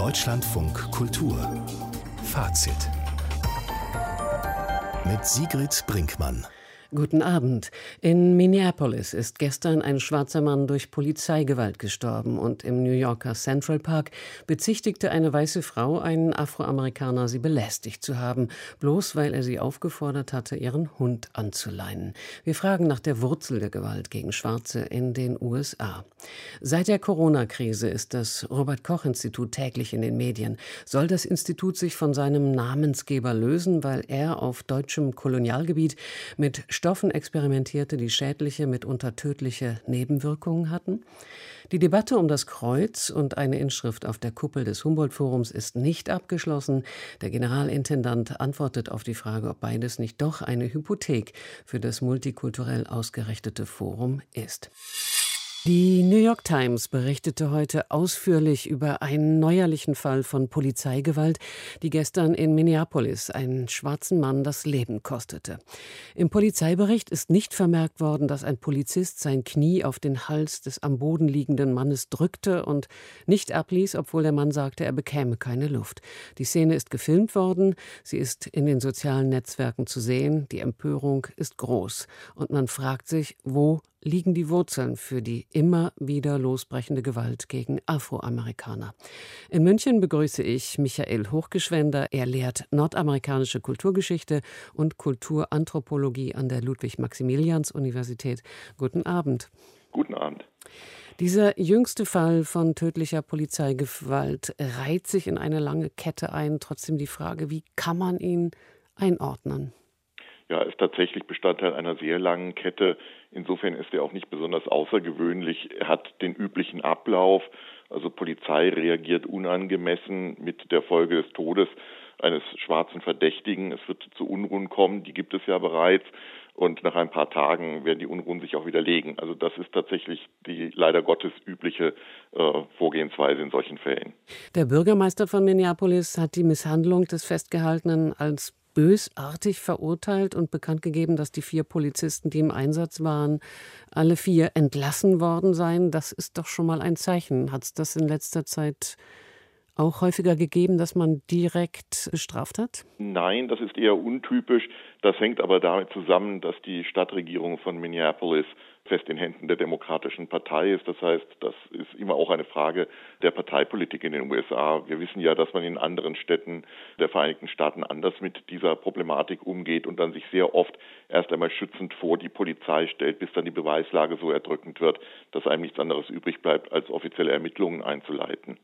Deutschlandfunk Kultur Fazit mit Sigrid Brinkmann. Guten Abend. In Minneapolis ist gestern ein schwarzer Mann durch Polizeigewalt gestorben und im New Yorker Central Park bezichtigte eine weiße Frau einen Afroamerikaner, sie belästigt zu haben, bloß weil er sie aufgefordert hatte, ihren Hund anzuleinen. Wir fragen nach der Wurzel der Gewalt gegen Schwarze in den USA. Seit der Corona-Krise ist das Robert-Koch-Institut täglich in den Medien. Soll das Institut sich von seinem Namensgeber lösen, weil er auf deutschem Kolonialgebiet mit Stoffen experimentierte, die schädliche, mitunter tödliche Nebenwirkungen hatten? Die Debatte um das Kreuz und eine Inschrift auf der Kuppel des Humboldt-Forums ist nicht abgeschlossen. Der Generalintendant antwortet auf die Frage, ob beides nicht doch eine Hypothek für das multikulturell ausgerichtete Forum ist. Die New York Times berichtete heute ausführlich über einen neuerlichen Fall von Polizeigewalt, die gestern in Minneapolis einen schwarzen Mann das Leben kostete. Im Polizeibericht ist nicht vermerkt worden, dass ein Polizist sein Knie auf den Hals des am Boden liegenden Mannes drückte und nicht abließ, obwohl der Mann sagte, er bekäme keine Luft. Die Szene ist gefilmt worden, sie ist in den sozialen Netzwerken zu sehen, die Empörung ist groß und man fragt sich, wo liegen die Wurzeln für die immer wieder losbrechende Gewalt gegen Afroamerikaner. In München begrüße ich Michael Hochgeschwender. Er lehrt nordamerikanische Kulturgeschichte und Kulturanthropologie an der Ludwig-Maximilians-Universität. Guten Abend. Guten Abend. Dieser jüngste Fall von tödlicher Polizeigewalt reiht sich in eine lange Kette ein. Trotzdem die Frage, wie kann man ihn einordnen? Ja, ist tatsächlich Bestandteil einer sehr langen Kette. Insofern ist er auch nicht besonders außergewöhnlich. Er hat den üblichen Ablauf. Also Polizei reagiert unangemessen mit der Folge des Todes eines schwarzen Verdächtigen. Es wird zu Unruhen kommen, die gibt es ja bereits. Und nach ein paar Tagen werden die Unruhen sich auch widerlegen. Also das ist tatsächlich die leider Gottes übliche Vorgehensweise in solchen Fällen. Der Bürgermeister von Minneapolis hat die Misshandlung des Festgehaltenen als bösartig verurteilt und bekannt gegeben, dass die 4 Polizisten, die im Einsatz waren, alle 4 entlassen worden seien. Das ist doch schon mal ein Zeichen. Hat es das in letzter Zeit auch häufiger gegeben, dass man direkt bestraft hat? Nein, das ist eher untypisch. Das hängt aber damit zusammen, dass die Stadtregierung von Minneapolis fest in Händen der Demokratischen Partei ist. Das heißt, das ist immer auch eine Frage der Parteipolitik in den USA. Wir wissen ja, dass man in anderen Städten der Vereinigten Staaten anders mit dieser Problematik umgeht und dann sich sehr oft erst einmal schützend vor die Polizei stellt, bis dann die Beweislage so erdrückend wird, dass einem nichts anderes übrig bleibt, als offizielle Ermittlungen einzuleiten.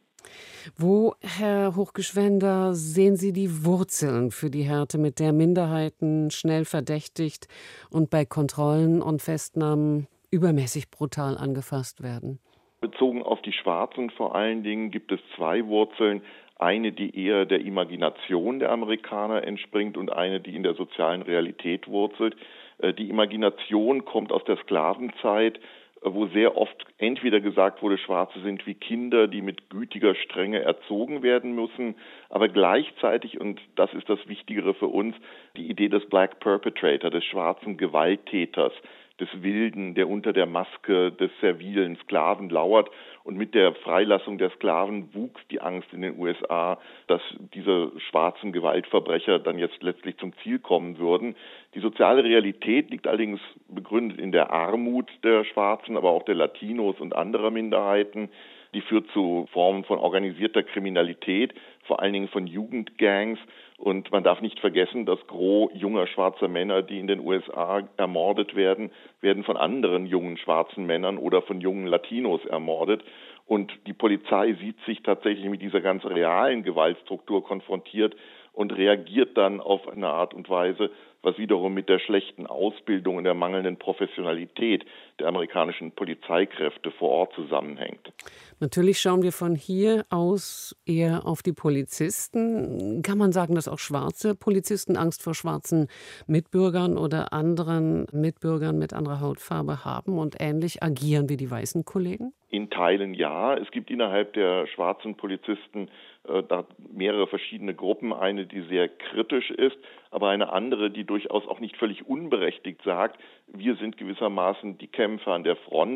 Wo, Herr Hochgeschwender, sehen Sie die Wurzeln für die Härte, mit der Minderheiten schnell verdächtigt und bei Kontrollen und Festnahmen übermäßig brutal angefasst werden? Bezogen auf die Schwarzen vor allen Dingen gibt es 2 Wurzeln. Eine, die eher der Imagination der Amerikaner entspringt und eine, die in der sozialen Realität wurzelt. Die Imagination kommt aus der Sklavenzeit, wo sehr oft entweder gesagt wurde, Schwarze sind wie Kinder, die mit gütiger Strenge erzogen werden müssen, aber gleichzeitig, und das ist das Wichtigere für uns, die Idee des Black Perpetrator, des schwarzen Gewalttäters, des Wilden, der unter der Maske des servilen Sklaven lauert. Und mit der Freilassung der Sklaven wuchs die Angst in den USA, dass diese schwarzen Gewaltverbrecher dann jetzt letztlich zum Ziel kommen würden. Die soziale Realität liegt allerdings begründet in der Armut der Schwarzen, aber auch der Latinos und anderer Minderheiten. Die führt zu Formen von organisierter Kriminalität, vor allen Dingen von Jugendgangs. Und man darf nicht vergessen, dass Gros junger schwarzer Männer, die in den USA ermordet werden, werden von anderen jungen schwarzen Männern oder von jungen Latinos ermordet. Und die Polizei sieht sich tatsächlich mit dieser ganz realen Gewaltstruktur konfrontiert und reagiert dann auf eine Art und Weise, was wiederum mit der schlechten Ausbildung und der mangelnden Professionalität der amerikanischen Polizeikräfte vor Ort zusammenhängt. Natürlich schauen wir von hier aus eher auf die Polizisten. Kann man sagen, dass auch schwarze Polizisten Angst vor schwarzen Mitbürgern oder anderen Mitbürgern mit anderer Hautfarbe haben und ähnlich agieren wie die weißen Kollegen? In Teilen ja. Es gibt innerhalb der schwarzen Polizisten da mehrere verschiedene Gruppen. Eine, die sehr kritisch ist, aber eine andere, die durchaus auch nicht völlig unberechtigt sagt, wir sind gewissermaßen die Kämpfer an der Front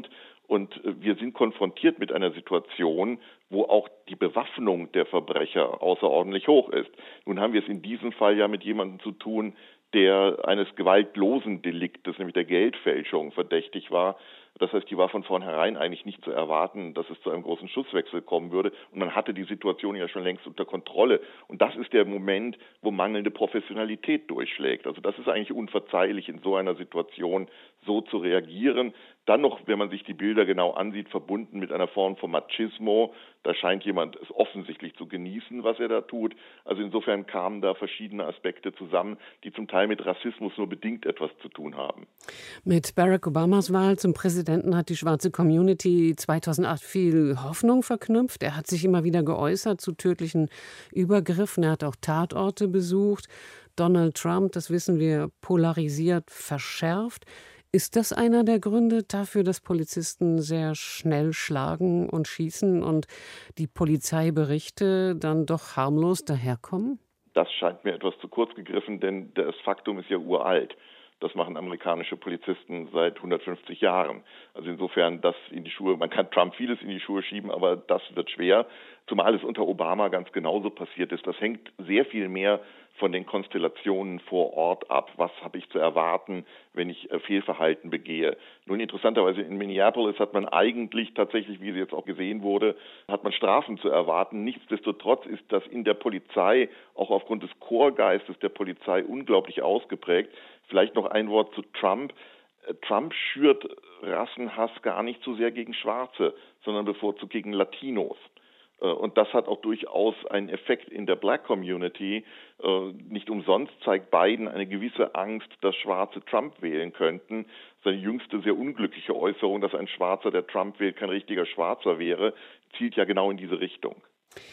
Und wir sind konfrontiert mit einer Situation, wo auch die Bewaffnung der Verbrecher außerordentlich hoch ist. Nun haben wir es in diesem Fall ja mit jemandem zu tun, der eines gewaltlosen Deliktes, nämlich der Geldfälschung, verdächtig war. Das heißt, die war von vornherein eigentlich nicht zu erwarten, dass es zu einem großen Schusswechsel kommen würde. Und man hatte die Situation ja schon längst unter Kontrolle. Und das ist der Moment, wo mangelnde Professionalität durchschlägt. Also das ist eigentlich unverzeihlich, in so einer Situation so zu reagieren. Dann noch, wenn man sich die Bilder genau ansieht, verbunden mit einer Form von Machismo. Da scheint jemand es offensichtlich zu genießen, was er da tut. Also insofern kamen da verschiedene Aspekte zusammen, die zum Teil mit Rassismus nur bedingt etwas zu tun haben. Mit Barack Obamas Wahl zum Präsidenten hat die schwarze Community 2008 viel Hoffnung verknüpft. Er hat sich immer wieder geäußert zu tödlichen Übergriffen. Er hat auch Tatorte besucht. Donald Trump, das wissen wir, polarisiert, verschärft. Ist das einer der Gründe dafür, dass Polizisten sehr schnell schlagen und schießen und die Polizeiberichte dann doch harmlos daherkommen? Das scheint mir etwas zu kurz gegriffen, denn das Faktum ist ja uralt. Das machen amerikanische Polizisten seit 150 Jahren. Also insofern das in die Schuhe, man kann Trump vieles in die Schuhe schieben, aber das wird schwer. Zumal es unter Obama ganz genauso passiert ist. Das hängt sehr viel mehr von den Konstellationen vor Ort ab. Was habe ich zu erwarten, wenn ich Fehlverhalten begehe? Nun interessanterweise in Minneapolis hat man eigentlich tatsächlich, wie es jetzt auch gesehen wurde, hat man Strafen zu erwarten. Nichtsdestotrotz ist das in der Polizei, auch aufgrund des Chorgeistes der Polizei, unglaublich ausgeprägt. Vielleicht noch ein Wort zu Trump. Trump schürt Rassenhass gar nicht so sehr gegen Schwarze, sondern bevorzugt gegen Latinos. Und das hat auch durchaus einen Effekt in der Black Community. Nicht umsonst zeigt Biden eine gewisse Angst, dass Schwarze Trump wählen könnten. Seine jüngste sehr unglückliche Äußerung, dass ein Schwarzer, der Trump wählt, kein richtiger Schwarzer wäre, zielt ja genau in diese Richtung.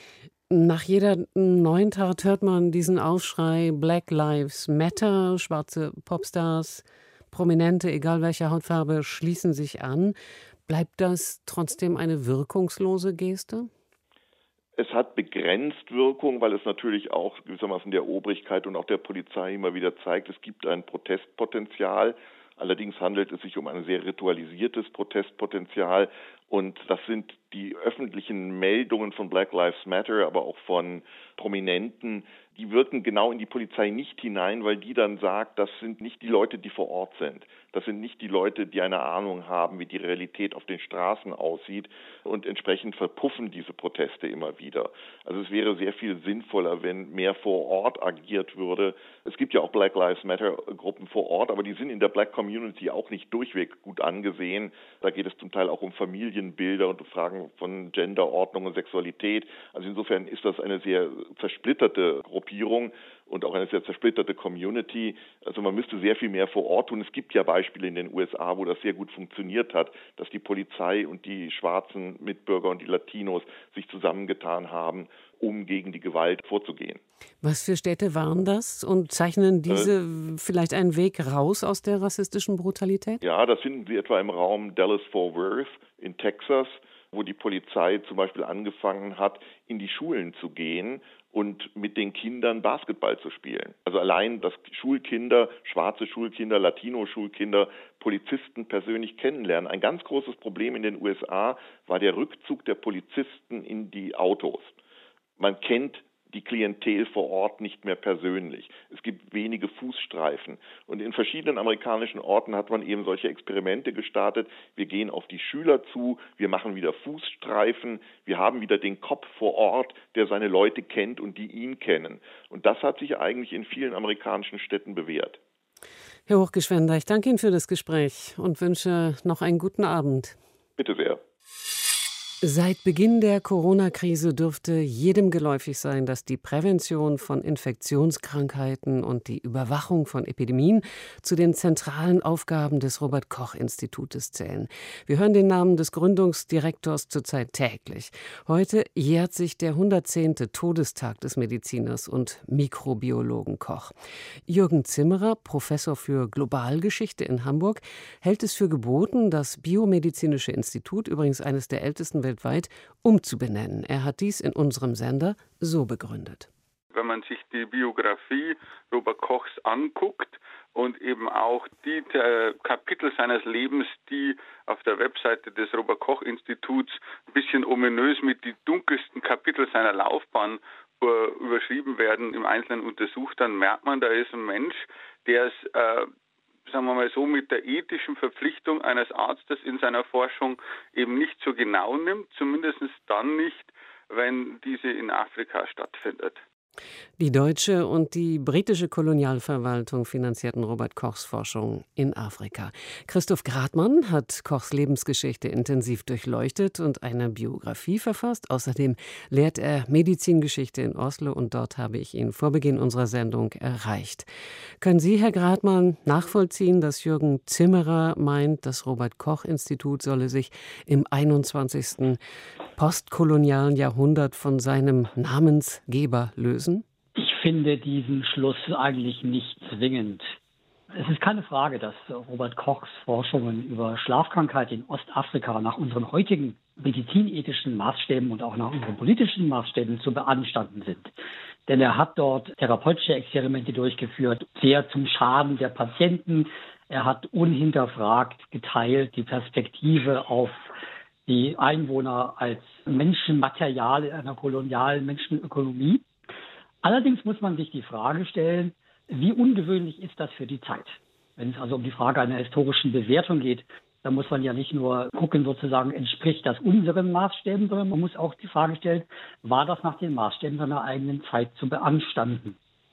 Nach jeder neuen Tat hört man diesen Aufschrei Black Lives Matter. Schwarze Popstars, Prominente, egal welcher Hautfarbe, schließen sich an. Bleibt das trotzdem eine wirkungslose Geste? Es hat begrenzt Wirkung, weil es natürlich auch gewissermaßen der Obrigkeit und auch der Polizei immer wieder zeigt, es gibt ein Protestpotenzial. Allerdings handelt es sich um ein sehr ritualisiertes Protestpotenzial. Und das sind die öffentlichen Meldungen von Black Lives Matter, aber auch von Prominenten, die wirken genau in die Polizei nicht hinein, weil die dann sagt, das sind nicht die Leute, die vor Ort sind. Das sind nicht die Leute, die eine Ahnung haben, wie die Realität auf den Straßen aussieht. Und entsprechend verpuffen diese Proteste immer wieder. Also es wäre sehr viel sinnvoller, wenn mehr vor Ort agiert würde. Es gibt ja auch Black Lives Matter Gruppen vor Ort, aber die sind in der Black Community auch nicht durchweg gut angesehen. Da geht es zum Teil auch um Familienbilder und Fragen von Genderordnung und Sexualität. Also insofern ist das eine sehr zersplitterte Gruppierung und auch eine sehr zersplitterte Community. Also man müsste sehr viel mehr vor Ort tun. Es gibt ja Beispiele in den USA, wo das sehr gut funktioniert hat, dass die Polizei und die schwarzen Mitbürger und die Latinos sich zusammengetan haben, um gegen die Gewalt vorzugehen. Was für Städte waren das und zeichnen diese vielleicht einen Weg raus aus der rassistischen Brutalität? Ja, das finden Sie etwa im Raum Dallas-Fort Worth in Texas, wo die Polizei zum Beispiel angefangen hat, in die Schulen zu gehen und mit den Kindern Basketball zu spielen. Also allein, dass Schulkinder, schwarze Schulkinder, Latino-Schulkinder Polizisten persönlich kennenlernen. Ein ganz großes Problem in den USA war der Rückzug der Polizisten in die Autos. Man kennt die Klientel vor Ort nicht mehr persönlich. Es gibt wenige Fußstreifen. Und in verschiedenen amerikanischen Orten hat man eben solche Experimente gestartet. Wir gehen auf die Schüler zu, wir machen wieder Fußstreifen, wir haben wieder den Cop vor Ort, der seine Leute kennt und die ihn kennen. Und das hat sich eigentlich in vielen amerikanischen Städten bewährt. Herr Hochgeschwender, ich danke Ihnen für das Gespräch und wünsche noch einen guten Abend. Bitte sehr. Seit Beginn der Corona-Krise dürfte jedem geläufig sein, dass die Prävention von Infektionskrankheiten und die Überwachung von Epidemien zu den zentralen Aufgaben des Robert-Koch-Institutes zählen. Wir hören den Namen des Gründungsdirektors zurzeit täglich. Heute jährt sich der 110. Todestag des Mediziners und Mikrobiologen Koch. Jürgen Zimmerer, Professor für Globalgeschichte in Hamburg, hält es für geboten, das Biomedizinische Institut, übrigens eines der ältesten weltweit, umzubenennen. Er hat dies in unserem Sender so begründet. wenn man sich die Biografie Robert Kochs anguckt und eben auch die Kapitel seines Lebens, die auf der Webseite des Robert-Koch-Instituts ein bisschen ominös mit die dunkelsten Kapitel seiner Laufbahn überschrieben werden, im Einzelnen untersucht, dann merkt man, da ist ein Mensch, der es, sagen wir mal so, mit der ethischen Verpflichtung eines Arztes in seiner Forschung eben nicht so genau nimmt, zumindest dann nicht, wenn diese in Afrika stattfindet. Die deutsche und die britische Kolonialverwaltung finanzierten Robert Kochs Forschung in Afrika. Christoph Gradmann hat Kochs Lebensgeschichte intensiv durchleuchtet und eine Biografie verfasst. Außerdem lehrt er Medizingeschichte in Oslo und dort habe ich ihn vor Beginn unserer Sendung erreicht. Können Sie, Herr Gradmann, nachvollziehen, dass Jürgen Zimmerer meint, das Robert-Koch-Institut solle sich im 21. postkolonialen Jahrhundert von seinem Namensgeber lösen? Ich finde diesen Schluss eigentlich nicht zwingend. Es ist keine Frage, dass Robert Kochs Forschungen über Schlafkrankheit in Ostafrika nach unseren heutigen medizinethischen Maßstäben und auch nach unseren politischen Maßstäben zu beanstanden sind. Denn er hat dort therapeutische Experimente durchgeführt, sehr zum Schaden der Patienten. Er hat unhinterfragt geteilt die Perspektive auf die Einwohner als Menschenmaterial in einer kolonialen Menschenökonomie. Allerdings muss man sich die Frage stellen, wie ungewöhnlich ist das für die Zeit? Wenn es also um die Frage einer historischen Bewertung geht, dann muss man ja nicht nur gucken, sozusagen, entspricht das unseren Maßstäben, sondern man muss auch die Frage stellen, war das nach den Maßstäben seiner eigenen Zeit zu beanstanden?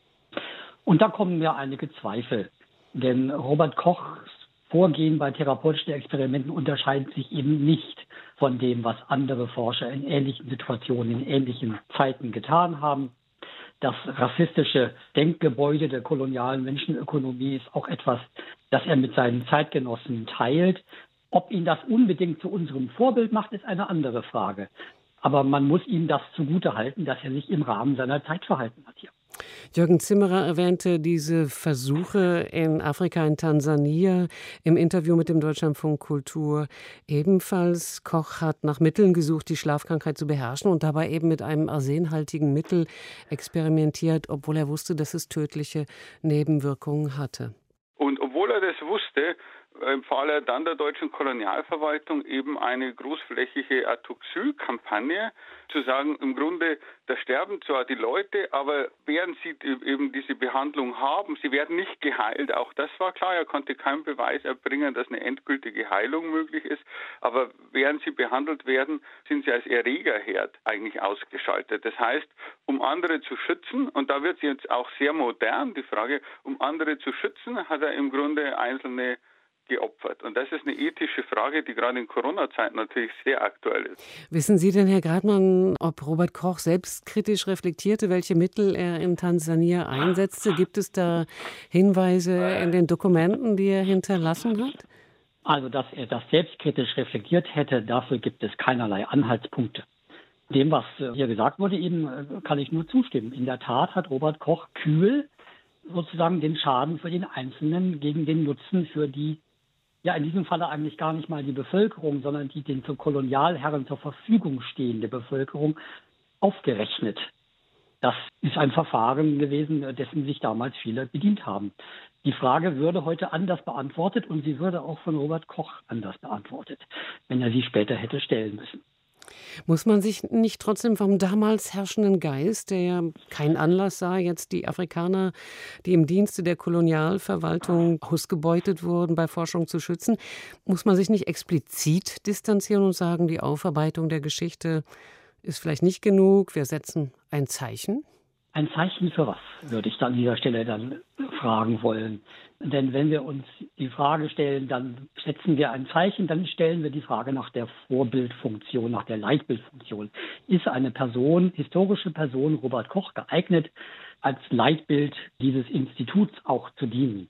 Und da kommen mir einige Zweifel. Denn Robert Kochs Vorgehen bei therapeutischen Experimenten unterscheidet sich eben nicht von dem, was andere Forscher in ähnlichen Situationen, in ähnlichen Zeiten getan haben. Das rassistische Denkgebäude der kolonialen Menschenökonomie ist auch etwas, das er mit seinen Zeitgenossen teilt. Ob ihn das unbedingt zu unserem Vorbild macht, ist eine andere Frage. Aber man muss ihm das zugutehalten, dass er sich im Rahmen seiner Zeit verhalten hat hier. Jürgen Zimmerer erwähnte diese Versuche in Afrika, in Tansania, im Interview mit dem Deutschlandfunk Kultur ebenfalls. Koch hat nach Mitteln gesucht, die Schlafkrankheit zu beherrschen und dabei eben mit einem arsenhaltigen Mittel experimentiert, obwohl er wusste, dass es tödliche Nebenwirkungen hatte. Und obwohl er das wusste, empfahl er dann der deutschen Kolonialverwaltung eben eine großflächige Atoxyl-Kampagne, zu sagen, im Grunde, da sterben zwar die Leute, aber während sie eben diese Behandlung haben, sie werden nicht geheilt, auch das war klar, er konnte keinen Beweis erbringen, dass eine endgültige Heilung möglich ist, aber während sie behandelt werden, sind sie als Erregerherd eigentlich ausgeschaltet. Das heißt, um andere zu schützen, und da wird es jetzt auch sehr modern, die Frage, um andere zu schützen, hat er im Grunde einzelne geopfert. Und das ist eine ethische Frage, die gerade in Corona-Zeiten natürlich sehr aktuell ist. Wissen Sie denn, Herr Gradmann, ob Robert Koch selbstkritisch reflektierte, welche Mittel er in Tansania einsetzte? Gibt es da Hinweise in den Dokumenten, die er hinterlassen hat? Also, dass er das selbstkritisch reflektiert hätte, dafür gibt es keinerlei Anhaltspunkte. Dem, was hier gesagt wurde, eben kann ich nur zustimmen. In der Tat hat Robert Koch kühl sozusagen den Schaden für den Einzelnen gegen den Nutzen für die, ja in diesem Falle eigentlich gar nicht mal die Bevölkerung, sondern die den zur Kolonialherren zur Verfügung stehende Bevölkerung aufgerechnet. Das ist ein Verfahren gewesen, dessen sich damals viele bedient haben. Die Frage würde heute anders beantwortet und sie würde auch von Robert Koch anders beantwortet, wenn er sie später hätte stellen müssen. Muss man sich nicht trotzdem vom damals herrschenden Geist, der ja keinen Anlass sah, jetzt die Afrikaner, die im Dienste der Kolonialverwaltung ausgebeutet wurden, bei Forschung zu schützen, muss man sich nicht explizit distanzieren und sagen, die Aufarbeitung der Geschichte ist vielleicht nicht genug, wir setzen ein Zeichen? Ein Zeichen für was, würde ich an dieser Stelle dann fragen wollen. Denn wenn wir uns die Frage stellen, dann setzen wir ein Zeichen, dann stellen wir die Frage nach der Vorbildfunktion, nach der Leitbildfunktion. Ist eine Person, historische Person, Robert Koch, geeignet, als Leitbild dieses Instituts auch zu dienen?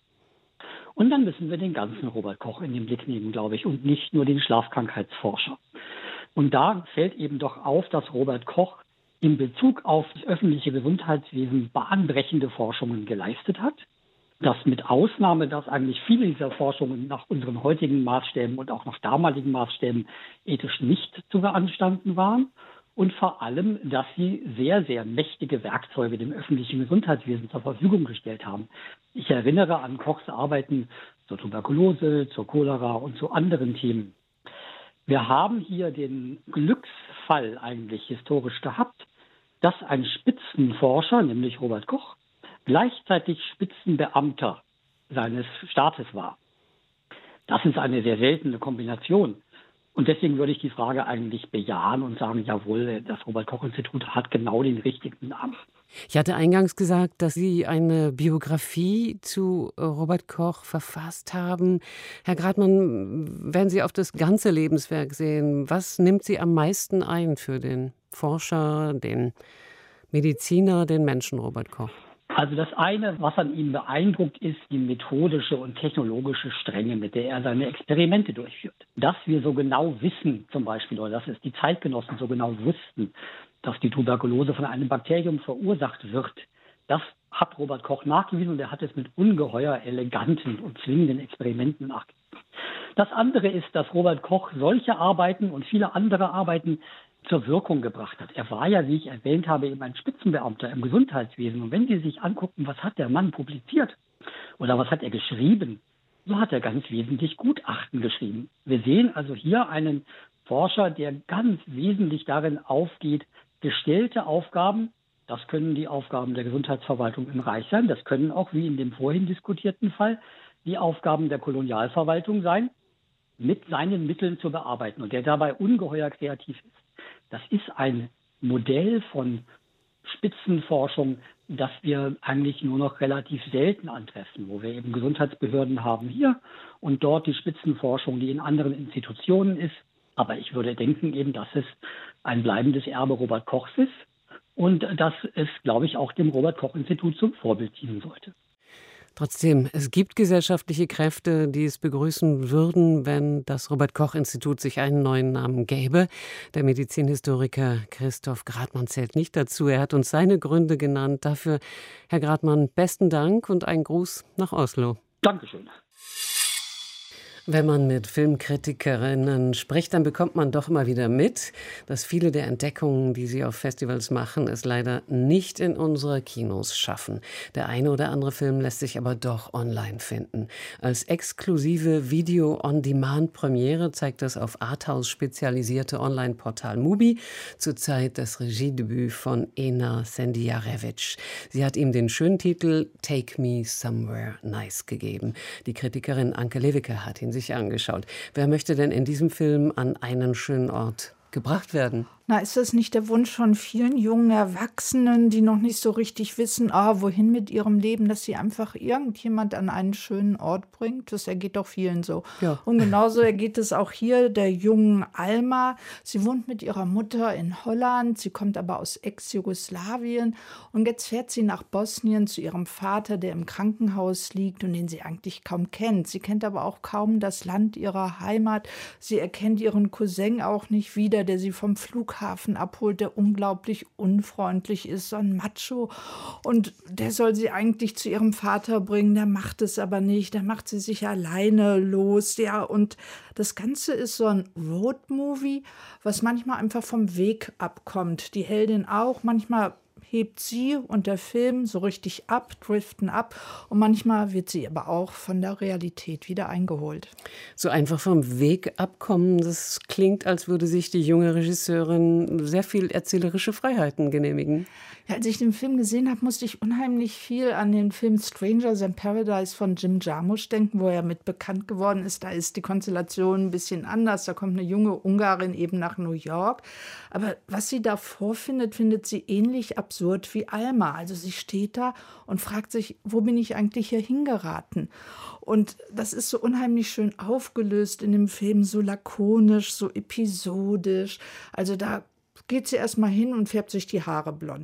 Und dann müssen wir den ganzen Robert Koch in den Blick nehmen, glaube ich, und nicht nur den Schlafkrankheitsforscher. Und da fällt eben doch auf, dass Robert Koch in Bezug auf das öffentliche Gesundheitswesen bahnbrechende Forschungen geleistet hat. Dass mit Ausnahme, dass eigentlich viele dieser Forschungen nach unseren heutigen Maßstäben und auch nach damaligen Maßstäben ethisch nicht zu beanstanden waren. und vor allem, dass sie sehr, sehr mächtige Werkzeuge dem öffentlichen Gesundheitswesen zur Verfügung gestellt haben. Ich erinnere an Kochs Arbeiten zur Tuberkulose, zur Cholera und zu anderen Themen. Wir haben hier den Glücksfall eigentlich historisch gehabt, dass ein Spitzenforscher, nämlich Robert Koch, gleichzeitig Spitzenbeamter seines Staates war. Das ist eine sehr seltene Kombination. Und deswegen würde ich die Frage eigentlich bejahen und sagen, jawohl, das Robert-Koch-Institut hat genau den richtigen Namen. Ich hatte eingangs gesagt, dass Sie eine Biografie zu Robert Koch verfasst haben. Herr Gradmann, wenn Sie auf das ganze Lebenswerk sehen, was nimmt Sie am meisten ein für den Forscher, den Mediziner, den Menschen Robert Koch? Also das eine, was an ihm beeindruckt, ist die methodische und technologische Strenge, mit der er seine Experimente durchführt. Dass wir so genau wissen, zum Beispiel, oder dass es die Zeitgenossen so genau wussten, dass die Tuberkulose von einem Bakterium verursacht wird, das hat Robert Koch nachgewiesen und er hat es mit ungeheuer eleganten und zwingenden Experimenten nachgewiesen. Das andere ist, dass Robert Koch solche Arbeiten und viele andere Arbeiten zur Wirkung gebracht hat. Er war ja, wie ich erwähnt habe, eben ein Spitzenbeamter im Gesundheitswesen. Und wenn Sie sich angucken, was hat der Mann publiziert oder was hat er geschrieben, so hat er ganz wesentlich Gutachten geschrieben. Wir sehen also hier einen Forscher, der ganz wesentlich darin aufgeht, gestellte Aufgaben, das können die Aufgaben der Gesundheitsverwaltung im Reich sein, das können auch, wie in dem vorhin diskutierten Fall, die Aufgaben der Kolonialverwaltung sein, mit seinen Mitteln zu bearbeiten und der dabei ungeheuer kreativ ist. Das ist ein Modell von Spitzenforschung, das wir eigentlich nur noch relativ selten antreffen, wo wir eben Gesundheitsbehörden haben hier und dort die Spitzenforschung, die in anderen Institutionen ist. Aber ich würde denken eben, dass es ein bleibendes Erbe Robert Kochs ist und dass es, glaube ich, auch dem Robert-Koch-Institut zum Vorbild dienen sollte. Trotzdem, es gibt gesellschaftliche Kräfte, die es begrüßen würden, wenn das Robert-Koch-Institut sich einen neuen Namen gäbe. Der Medizinhistoriker Christoph Gradmann zählt nicht dazu. Er hat uns seine Gründe genannt. Dafür, Herr Gradmann, besten Dank und einen Gruß nach Oslo. Dankeschön. Wenn man mit Filmkritikerinnen spricht, dann bekommt man doch immer wieder mit, dass viele der Entdeckungen, die sie auf Festivals machen, es leider nicht in unsere Kinos schaffen. Der eine oder andere Film lässt sich aber doch online finden. Als exklusive Video-on-Demand-Premiere zeigt das auf Arthouse spezialisierte Online-Portal Mubi zur Zeit das Regiedebüt von Ena Sendijarewitsch. Sie hat ihm den schönen Titel Take Me Somewhere Nice gegeben. Die Kritikerin Anke Lewicke hat ihn sich angeschaut. Wer möchte denn in diesem Film an einen schönen Ort gebracht werden? Na, ist das nicht der Wunsch von vielen jungen Erwachsenen, die noch nicht so richtig wissen, wohin mit ihrem Leben, dass sie einfach irgendjemand an einen schönen Ort bringt? Das ergeht doch vielen so. Ja. Und genauso ergeht es auch hier der jungen Alma. Sie wohnt mit ihrer Mutter in Holland, sie kommt aber aus Ex-Jugoslawien und jetzt fährt sie nach Bosnien zu ihrem Vater, der im Krankenhaus liegt und den sie eigentlich kaum kennt. Sie kennt aber auch kaum das Land ihrer Heimat. Sie erkennt ihren Cousin auch nicht wieder, der sie vom Flughafen abholt, der unglaublich unfreundlich ist, so ein Macho. Und der soll sie eigentlich zu ihrem Vater bringen, der macht es aber nicht, der macht sie sich alleine los. Ja, und das Ganze ist so ein Roadmovie, was manchmal einfach vom Weg abkommt. Die Heldin auch, manchmal hebt sie und der Film so richtig ab, driften ab und manchmal wird sie aber auch von der Realität wieder eingeholt. So einfach vom Weg abkommen, das klingt, als würde sich die junge Regisseurin sehr viel erzählerische Freiheiten genehmigen. Ja, als ich den Film gesehen habe, musste ich unheimlich viel an den Film Strangers in Paradise von Jim Jarmusch denken, wo er mit bekannt geworden ist. Da ist die Konstellation ein bisschen anders. Da kommt eine junge Ungarin eben nach New York. Aber was sie da vorfindet, findet sie ähnlich absurd wie Alma. Also sie steht da und fragt sich, wo bin ich eigentlich hier hingeraten? Und das ist so unheimlich schön aufgelöst in dem Film, so lakonisch, so episodisch. Also da geht sie erst mal hin und färbt sich die Haare blond.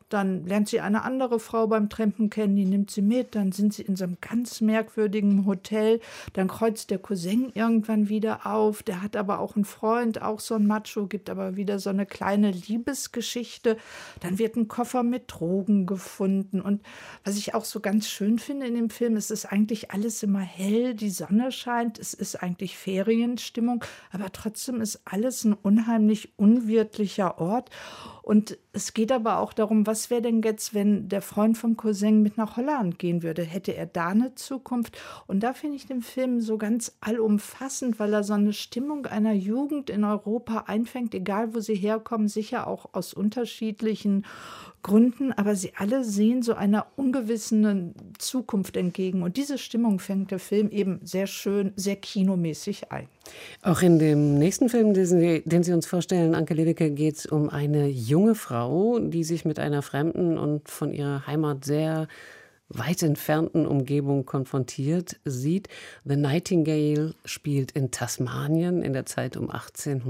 Dann lernt sie eine andere Frau beim Trampen kennen, die nimmt sie mit. Dann sind sie in so einem ganz merkwürdigen Hotel. Dann kreuzt der Cousin irgendwann wieder auf. Der hat aber auch einen Freund, auch so ein Macho, gibt aber wieder so eine kleine Liebesgeschichte. Dann wird ein Koffer mit Drogen gefunden. Und was ich auch so ganz schön finde in dem Film, es ist eigentlich alles immer hell, die Sonne scheint, es ist eigentlich Ferienstimmung, aber trotzdem ist alles ein unheimlich unwirtlicher Ort. Und es geht aber auch darum, was wäre denn jetzt, wenn der Freund vom Cousin mit nach Holland gehen würde? Hätte er da eine Zukunft? Und da finde ich den Film so ganz allumfassend, weil er so eine Stimmung einer Jugend in Europa einfängt, egal wo sie herkommen, sicher auch aus unterschiedlichen Gründen, aber sie alle sehen so einer ungewissen Zukunft entgegen. Und diese Stimmung fängt der Film eben sehr schön, sehr kinomäßig ein. Auch in dem nächsten Film, den Sie uns vorstellen, Anke Lewicke, geht es um eine junge Frau, die sich mit einer fremden und von ihrer Heimat sehr weit entfernten Umgebung konfrontiert sieht. The Nightingale spielt in Tasmanien in der Zeit um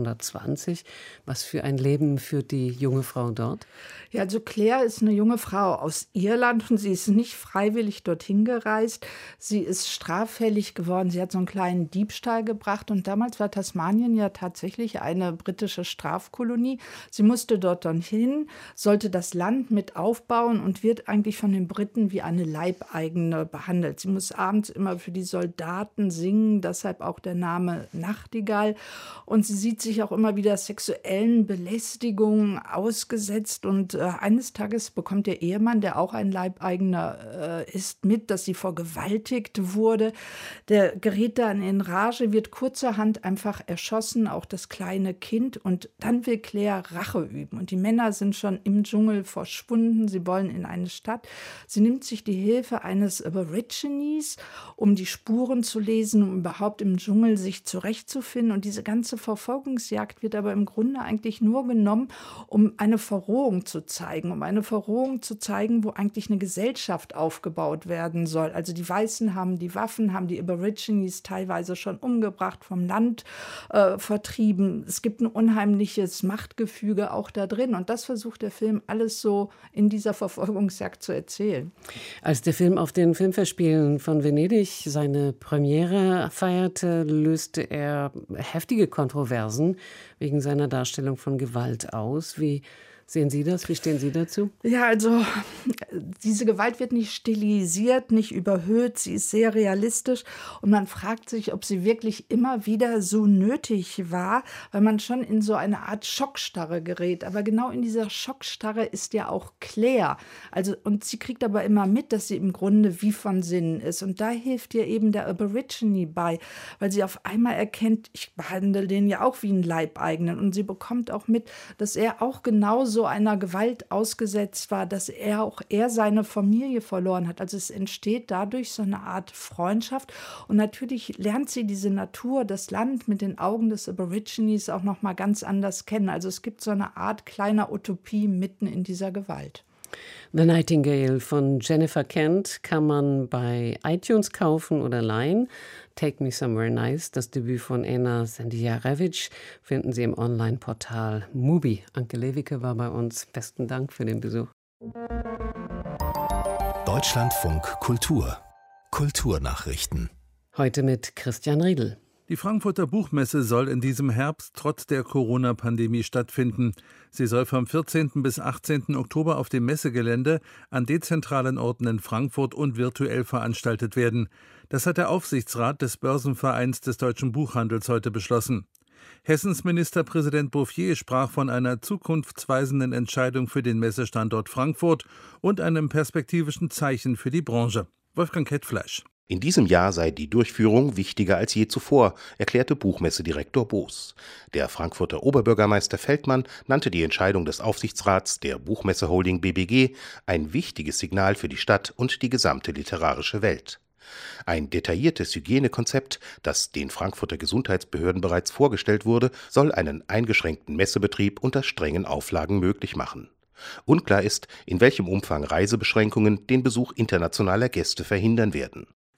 1820. Was für ein Leben führt die junge Frau dort? Ja, also Claire ist eine junge Frau aus Irland und sie ist nicht freiwillig dorthin gereist. Sie ist straffällig geworden. Sie hat so einen kleinen Diebstahl gebracht und damals war Tasmanien ja tatsächlich eine britische Strafkolonie. Sie musste dort dann hin, sollte das Land mit aufbauen und wird eigentlich von den Briten wie eine Leibeigene behandelt. Sie muss abends immer für die Soldaten singen, deshalb auch der Name Nachtigall. Und sie sieht sich auch immer wieder sexuellen Belästigungen ausgesetzt. Und eines Tages bekommt der Ehemann, der auch ein Leibeigener ist, mit, dass sie vergewaltigt wurde. Der gerät dann in Rage, wird kurzerhand einfach erschossen, auch das kleine Kind. Und dann will Claire Rache üben. Und die Männer sind schon im Dschungel verschwunden. Sie wollen in eine Stadt. Sie nimmt sich die Hilfe eines Aborigines, um die Spuren zu lesen, um überhaupt im Dschungel sich zurechtzufinden. Und diese ganze Verfolgungsjagd wird aber im Grunde eigentlich nur genommen, um eine Verrohung zu zeigen, wo eigentlich eine Gesellschaft aufgebaut werden soll. Also die Weißen haben die Waffen, haben die Aborigines teilweise schon umgebracht, vom Land vertrieben. Es gibt ein unheimliches Machtgefüge auch da drin. Und das versucht der Film alles so in dieser Verfolgungsjagd zu erzählen. Als der Film auf den Filmfestspielen von Venedig seine Premiere feierte, löste er heftige Kontroversen wegen seiner Darstellung von Gewalt aus. Wie sehen Sie das? Wie stehen Sie dazu? Ja, also diese Gewalt wird nicht stilisiert, nicht überhöht. Sie ist sehr realistisch und man fragt sich, ob sie wirklich immer wieder so nötig war, weil man schon in so eine Art Schockstarre gerät. Aber genau in dieser Schockstarre ist ja auch Claire. Also, und sie kriegt aber immer mit, dass sie im Grunde wie von Sinnen ist. Und da hilft ihr eben der Aborigine bei, weil sie auf einmal erkennt, ich behandle den ja auch wie einen Leibeigenen. Und sie bekommt auch mit, dass er auch genauso einer Gewalt ausgesetzt war, dass er seine Familie verloren hat. Also es entsteht dadurch so eine Art Freundschaft und natürlich lernt sie diese Natur, das Land mit den Augen des Aborigines auch noch mal ganz anders kennen. Also es gibt so eine Art kleiner Utopie mitten in dieser Gewalt. The Nightingale von Jennifer Kent kann man bei iTunes kaufen oder leihen. Take Me Somewhere Nice, das Debüt von Ena Sendijarewitsch, finden Sie im Online-Portal Mubi. Anke Lewicke war bei uns. Besten Dank für den Besuch. Deutschlandfunk Kultur. Kulturnachrichten. Heute mit Christian Riedel. Die Frankfurter Buchmesse soll in diesem Herbst trotz der Corona-Pandemie stattfinden. Sie soll vom 14. bis 18. Oktober auf dem Messegelände an dezentralen Orten in Frankfurt und virtuell veranstaltet werden. Das hat der Aufsichtsrat des Börsenvereins des deutschen Buchhandels heute beschlossen. Hessens Ministerpräsident Bouffier sprach von einer zukunftsweisenden Entscheidung für den Messestandort Frankfurt und einem perspektivischen Zeichen für die Branche. Wolfgang Kettfleisch. In diesem Jahr sei die Durchführung wichtiger als je zuvor, erklärte Buchmessedirektor Boos. Der Frankfurter Oberbürgermeister Feldmann nannte die Entscheidung des Aufsichtsrats der Buchmesseholding BBG ein wichtiges Signal für die Stadt und die gesamte literarische Welt. Ein detailliertes Hygienekonzept, das den Frankfurter Gesundheitsbehörden bereits vorgestellt wurde, soll einen eingeschränkten Messebetrieb unter strengen Auflagen möglich machen. Unklar ist, in welchem Umfang Reisebeschränkungen den Besuch internationaler Gäste verhindern werden.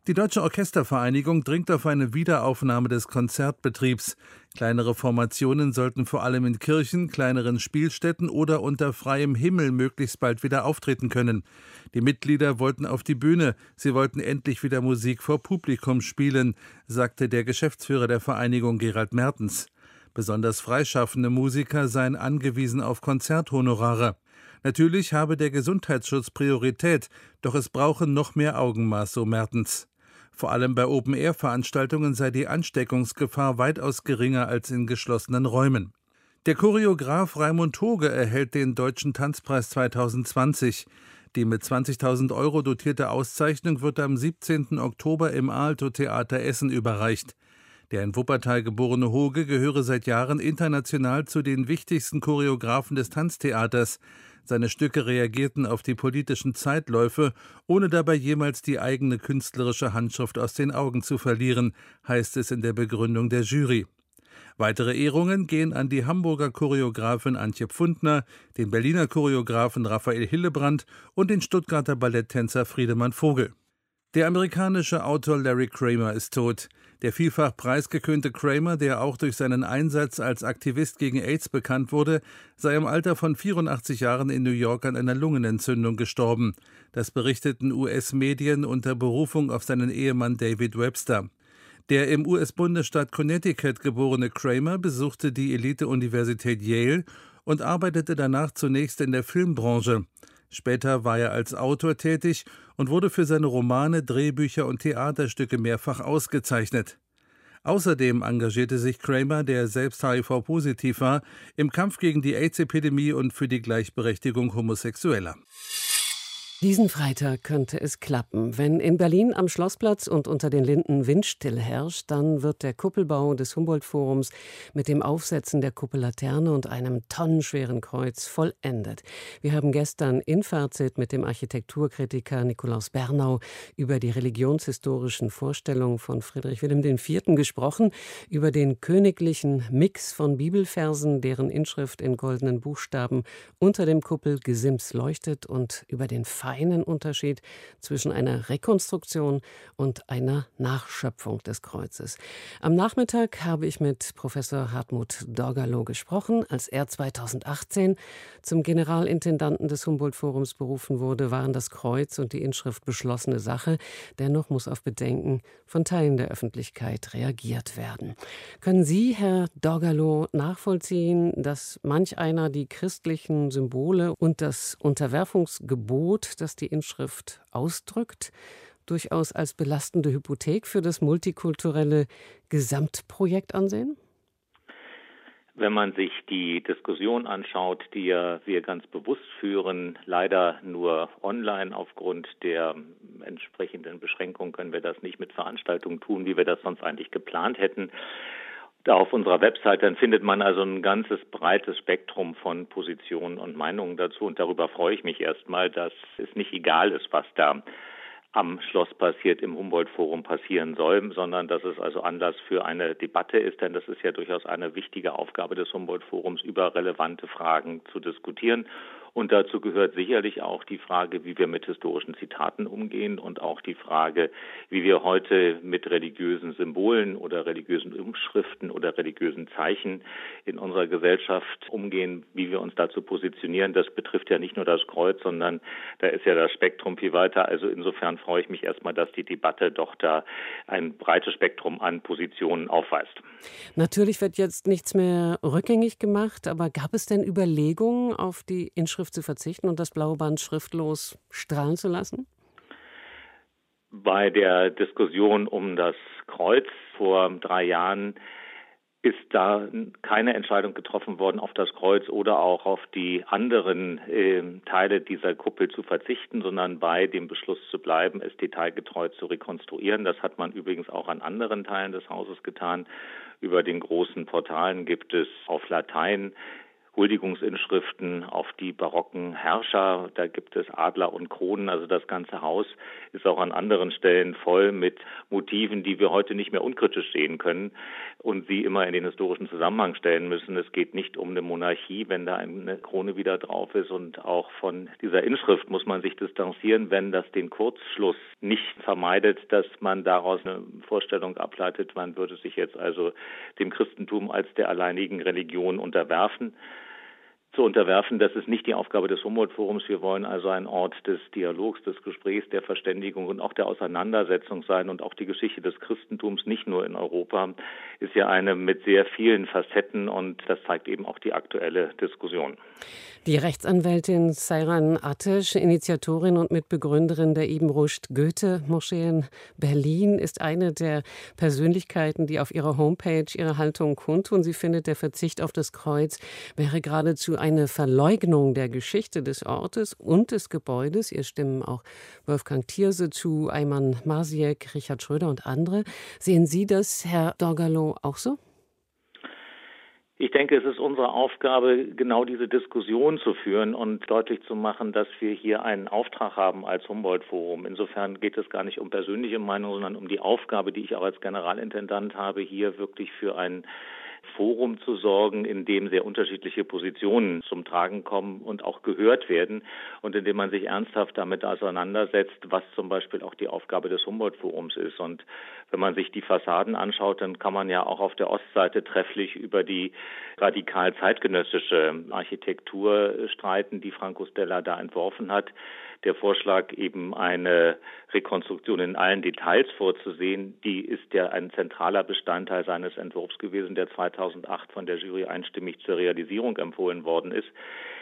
Die Deutsche Orchestervereinigung dringt auf eine Wiederaufnahme des Konzertbetriebs. Kleinere Formationen sollten vor allem in Kirchen, kleineren Spielstätten oder unter freiem Himmel möglichst bald wieder auftreten können. Die Mitglieder wollten auf die Bühne, sie wollten endlich wieder Musik vor Publikum spielen, sagte der Geschäftsführer der Vereinigung Gerald Mertens. Besonders freischaffende Musiker seien angewiesen auf Konzerthonorare. Natürlich habe der Gesundheitsschutz Priorität, doch es brauche noch mehr Augenmaß, so Mertens. Vor allem bei Open-Air-Veranstaltungen sei die Ansteckungsgefahr weitaus geringer als in geschlossenen Räumen. Der Choreograf Raimund Hoge erhält den Deutschen Tanzpreis 2020. Die mit 20.000 € dotierte Auszeichnung wird am 17. Oktober im Aalto-Theater Essen überreicht. Der in Wuppertal geborene Hoge gehöre seit Jahren international zu den wichtigsten Choreografen des Tanztheaters. Seine Stücke reagierten auf die politischen Zeitläufe, ohne dabei jemals die eigene künstlerische Handschrift aus den Augen zu verlieren, heißt es in der Begründung der Jury. Weitere Ehrungen gehen an die Hamburger Choreografin Antje Pfundner, den Berliner Choreografen Raphael Hillebrand und den Stuttgarter Balletttänzer Friedemann Vogel. Der amerikanische Autor Larry Kramer ist tot. Der vielfach preisgekrönte Kramer, der auch durch seinen Einsatz als Aktivist gegen AIDS bekannt wurde, sei im Alter von 84 Jahren in New York an einer Lungenentzündung gestorben. Das berichteten US-Medien unter Berufung auf seinen Ehemann David Webster. Der im US-Bundesstaat Connecticut geborene Kramer besuchte die Elite-Universität Yale und arbeitete danach zunächst in der Filmbranche. Später war er als Autor tätig und wurde für seine Romane, Drehbücher und Theaterstücke mehrfach ausgezeichnet. Außerdem engagierte sich Kramer, der selbst HIV-positiv war, im Kampf gegen die AIDS-Epidemie und für die Gleichberechtigung Homosexueller. Diesen Freitag könnte es klappen. Wenn in Berlin am Schlossplatz und unter den Linden Windstille herrscht, dann wird der Kuppelbau des Humboldt-Forums mit dem Aufsetzen der Kuppellaterne und einem tonnenschweren Kreuz vollendet. Wir haben gestern in Fazit mit dem Architekturkritiker Nikolaus Bernau über die religionshistorischen Vorstellungen von Friedrich Wilhelm IV. Gesprochen, über den königlichen Mix von Bibelversen, deren Inschrift in goldenen Buchstaben unter dem Kuppelgesims leuchtet, und über den feinen Unterschied zwischen einer Rekonstruktion und einer Nachschöpfung des Kreuzes. Am Nachmittag habe ich mit Professor Hartmut Dorgalow gesprochen. Als er 2018 zum Generalintendanten des Humboldt-Forums berufen wurde, waren das Kreuz und die Inschrift beschlossene Sache. Dennoch muss auf Bedenken von Teilen der Öffentlichkeit reagiert werden. Können Sie, Herr Dorgalow, nachvollziehen, dass manch einer die christlichen Symbole und das Unterwerfungsgebot, das die Inschrift ausdrückt, durchaus als belastende Hypothek für das multikulturelle Gesamtprojekt ansehen? Wenn man sich die Diskussion anschaut, die wir ganz bewusst führen, leider nur online aufgrund der entsprechenden Beschränkungen können wir das nicht mit Veranstaltungen tun, wie wir das sonst eigentlich geplant hätten. Da auf unserer Website, dann findet man also ein ganzes breites Spektrum von Positionen und Meinungen dazu. Und darüber freue ich mich erstmal, dass es nicht egal ist, was da am Schloss passiert, im Humboldt-Forum passieren soll, sondern dass es also Anlass für eine Debatte ist, denn das ist ja durchaus eine wichtige Aufgabe des Humboldt-Forums, über relevante Fragen zu diskutieren. Und dazu gehört sicherlich auch die Frage, wie wir mit historischen Zitaten umgehen und auch die Frage, wie wir heute mit religiösen Symbolen oder religiösen Umschriften oder religiösen Zeichen in unserer Gesellschaft umgehen, wie wir uns dazu positionieren. Das betrifft ja nicht nur das Kreuz, sondern da ist ja das Spektrum viel weiter. Also insofern freue ich mich erstmal, dass die Debatte doch da ein breites Spektrum an Positionen aufweist. Natürlich wird jetzt nichts mehr rückgängig gemacht, aber gab es denn Überlegungen, auf die Inschrift zu verzichten und das blaue Band schriftlos strahlen zu lassen? Bei der Diskussion um das Kreuz vor 3 Jahren ist da keine Entscheidung getroffen worden, auf das Kreuz oder auch auf die anderen Teile dieser Kuppel zu verzichten, sondern bei dem Beschluss zu bleiben, es detailgetreu zu rekonstruieren. Das hat man übrigens auch an anderen Teilen des Hauses getan. Über den großen Portalen gibt es auf Latein Huldigungsinschriften auf die barocken Herrscher. Da gibt es Adler und Kronen. Also das ganze Haus ist auch an anderen Stellen voll mit Motiven, die wir heute nicht mehr unkritisch sehen können und sie immer in den historischen Zusammenhang stellen müssen. Es geht nicht um eine Monarchie, wenn da eine Krone wieder drauf ist. Und auch von dieser Inschrift muss man sich distanzieren, wenn das den Kurzschluss nicht vermeidet, dass man daraus eine Vorstellung ableitet, man würde sich jetzt also dem Christentum als der alleinigen Religion unterwerfen. Das ist nicht die Aufgabe des Humboldt-Forums. Wir wollen also ein Ort des Dialogs, des Gesprächs, der Verständigung und auch der Auseinandersetzung sein. Und auch die Geschichte des Christentums, nicht nur in Europa, ist ja eine mit sehr vielen Facetten und das zeigt eben auch die aktuelle Diskussion. Die Rechtsanwältin Seyran Ateş, Initiatorin und Mitbegründerin der Ibn Rushd Goethe-Moschee in Berlin, ist eine der Persönlichkeiten, die auf ihrer Homepage ihre Haltung kundtun. Sie findet, der Verzicht auf das Kreuz wäre geradezu eine Verleugnung der Geschichte des Ortes und des Gebäudes. Ihr stimmen auch Wolfgang Thierse zu, Ayman Marziek, Richard Schröder und andere. Sehen Sie das, Herr Dorgalow, auch so? Ich denke, es ist unsere Aufgabe, genau diese Diskussion zu führen und deutlich zu machen, dass wir hier einen Auftrag haben als Humboldt-Forum. Insofern geht es gar nicht um persönliche Meinung, sondern um die Aufgabe, die ich auch als Generalintendant habe, hier wirklich für ein Forum zu sorgen, in dem sehr unterschiedliche Positionen zum Tragen kommen und auch gehört werden und in dem man sich ernsthaft damit auseinandersetzt, was zum Beispiel auch die Aufgabe des Humboldt-Forums ist. Und wenn man sich die Fassaden anschaut, dann kann man ja auch auf der Ostseite trefflich über die radikal zeitgenössische Architektur streiten, die Franco Stella da entworfen hat. Der Vorschlag, eben eine Rekonstruktion in allen Details vorzusehen, die ist ja ein zentraler Bestandteil seines Entwurfs gewesen, der 2008 von der Jury einstimmig zur Realisierung empfohlen worden ist.